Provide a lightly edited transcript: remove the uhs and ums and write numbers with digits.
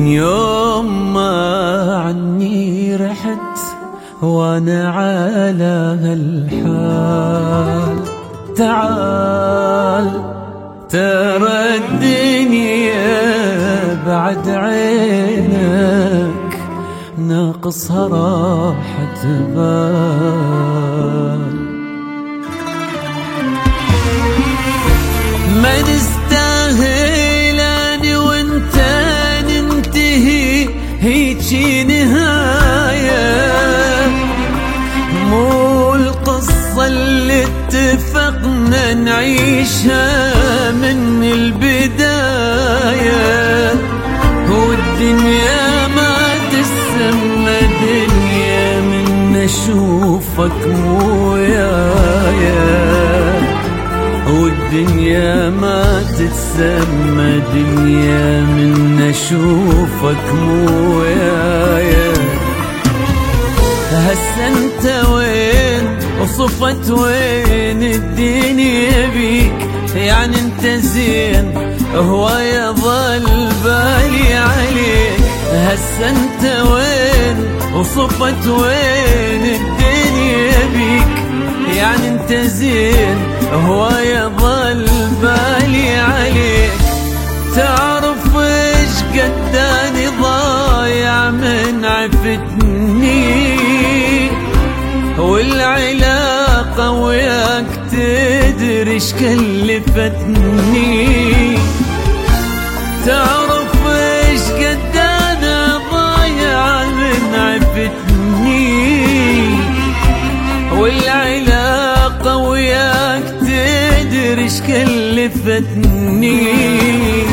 من يوم ما عني رحت وانا على هالحال. تعال ترى الدنيا بعد عينك ناقصها راحة بال. ما نستاهل اني وانت ننتهي هيجي نهاية، مو القصة اللي اتفقنا نعيشها من البداية. والدنيا ما تسمى دنيا من اشوفك مو ويايا، والدنيا ما تتسمى دنيا من اشوفك مو ويايا. هسه انت وين وصفت وين الدنيا بيك؟ يعني انت زين هواية ظل بالي عليك. هسه انت وين وصفت وين الدنيا بيك؟ يعني انت زين هواية ظل بالي عليك. تعرف ايش قداني ضايع من عفتني، والعلاقة وياك تدري ايش كلفتني. تعرف ايش قداني ضايع من عفتني، والعلاقة وياك تدري ايش كلفتني.